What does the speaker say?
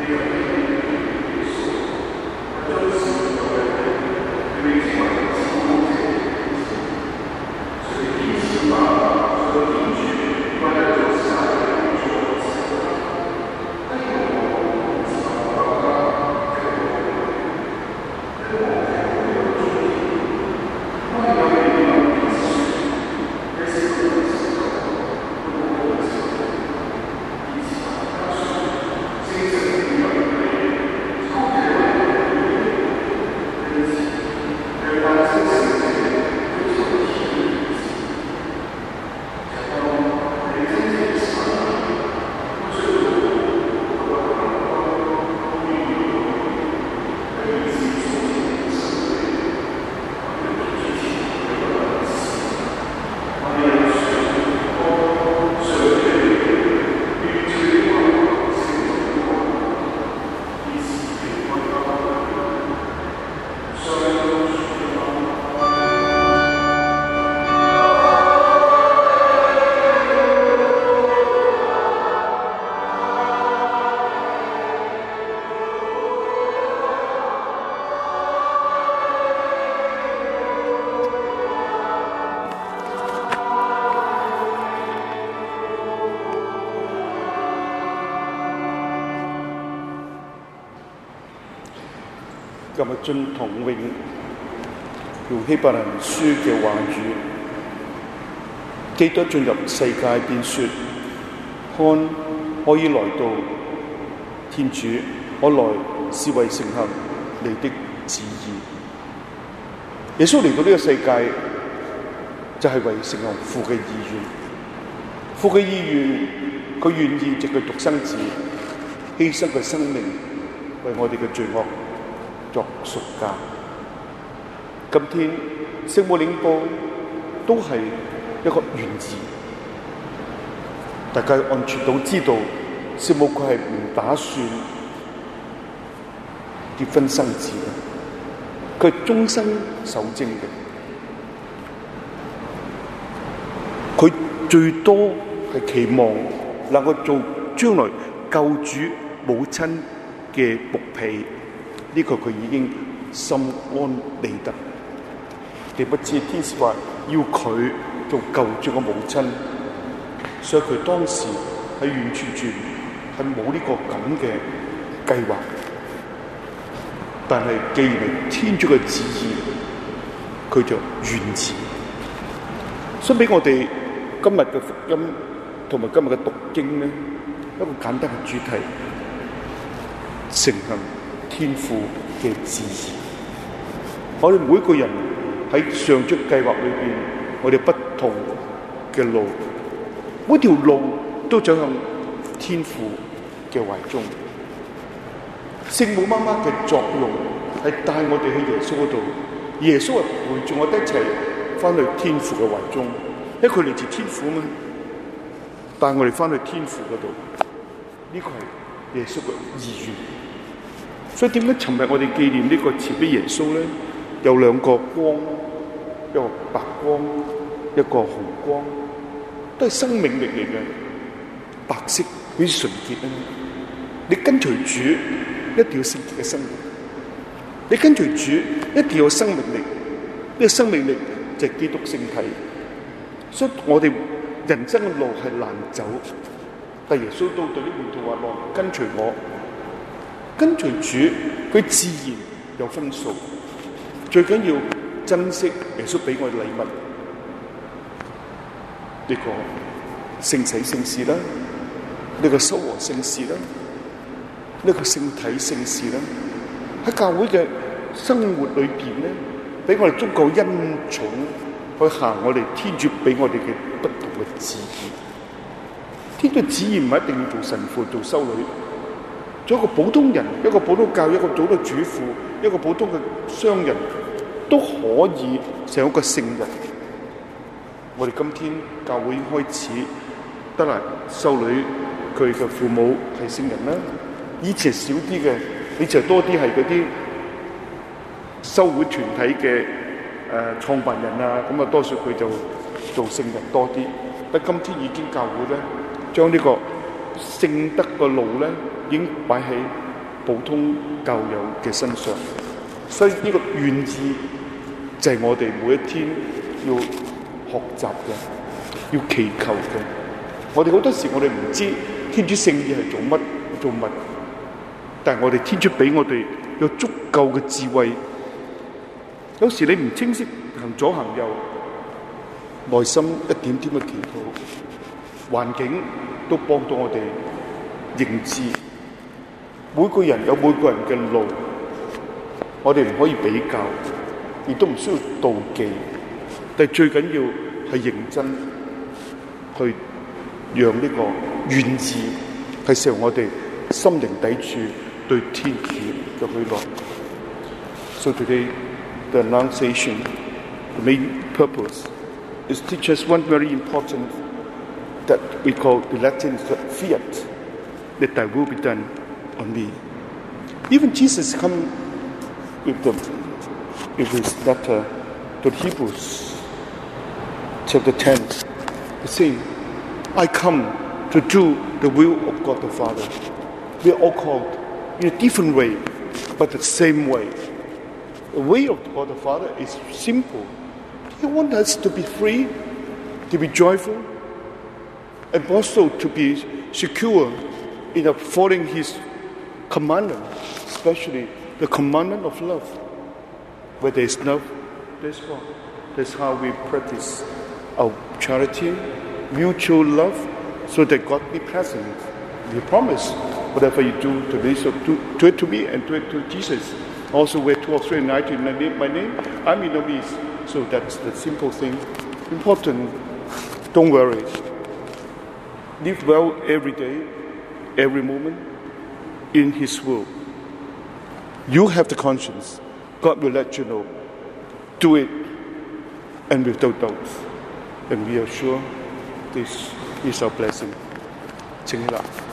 今日進同榮用希伯來書嘅話語，基督進入世界便說：看，我已來到，天主，我來是為成行你的旨意。耶穌嚟到呢個世界，就係為成行父嘅意願。父嘅意願，佢願意藉佢獨生子犧牲佢生命，為我哋嘅罪惡作贖價。今天聖母領報都係一個原意，大家按全都知道，聖母佢係唔打算結婚生子嘅，佢係終身守貞嘅，佢最多係期望能夠做將來救主母親嘅僕婢，呢個佢已經心安理得。點不知天使話要佢做救主嘅母親，所以佢當時係完全係冇呢個咁嘅計劃。但係既然係天主嘅旨意，佢就願意。所以俾我哋今日嘅福音同埋今日嘅讀經咧，一個簡單嘅主題：承行天父嘅旨意。我哋每個人喺上主計劃裏邊，我哋不同嘅路，每條路都走向天父嘅懷中。聖母媽媽嘅作用係帶我哋去耶穌嗰度，耶穌係陪住我哋一齊翻去天父嘅懷中，因為佢嚟自天父嘛，帶我哋翻去天父嗰度，呢個係耶穌嘅意願。所以點解尋日我哋紀念呢個慈悲耶穌咧？有兩個光，一個白光，一個紅光，都係生命力嚟嘅，白色好似純潔啊！你跟隨主一定要聖潔嘅生活，你跟隨主一定要有生命力，呢個生命力就係基督聖體。所以我哋人生嘅路係難走，但耶穌都對啲門徒話：跟隨我，跟隨主，佢自然有分數。最緊要珍惜耶穌俾我嘅禮物，呢個聖洗聖事啦，呢個修和聖事啦，呢個聖體聖事啦，喺教會嘅生活裏邊咧，俾我哋足夠恩寵去行我哋天主俾我哋嘅不同嘅旨意。天主旨意唔係一定要做神父、做修女，做一個普通人，一個普通教，一個普通主婦，一個普通嘅商人，都可以成為一個聖人。我哋今天教會開始得啦，修女佢嘅父母係聖人啦。以前少啲嘅，以前多啲係嗰啲修會團體嘅創辦人啊，咁啊多數佢就做聖人多啲。但今天已經教會咧，將呢個聖德嘅路咧，已經擺喺普通教友嘅身上。所以呢個願意就係我哋每一天要學習嘅，要祈求嘅。我哋好多時我哋唔知天主聖意係做乜，但係我哋天主俾我哋有足夠嘅智慧。有時你唔清晰行左行右，內心一點點嘅祈禱，環境都幫到我哋認知。每個人有每個人嘅路，我哋唔可以比較，亦都唔需要妒忌，但係最緊要係認真去讓呢個願意係成為我哋心靈抵觸對天主嘅許諾。So today, the Annunciation, the main purpose is to teach us one very important that we call the Latin fiat, that thy will be done on me. Even Jesus come with his letter to Hebrews, chapter 10, he's saying, I come to do the will of God the Father. We are all called in a different way, but the same way. The way of God the Father is simple. He wants us to be free, to be joyful, and also to be secure in following His commandment, especially the commandment of love. Where there is love, there is God. That's how we practice our charity, mutual love, so that God be present. We promise whatever you do to me, so do it to me and do it to Jesus. Also, where 2 or 3 united in my name, I'm in the midst. So that's the simple thing. Important. Don't worry. Live well every day, every moment, in His will. You have the conscience. God will let you know. Do it, and without doubt. And we are sure this is our blessing. 請起立。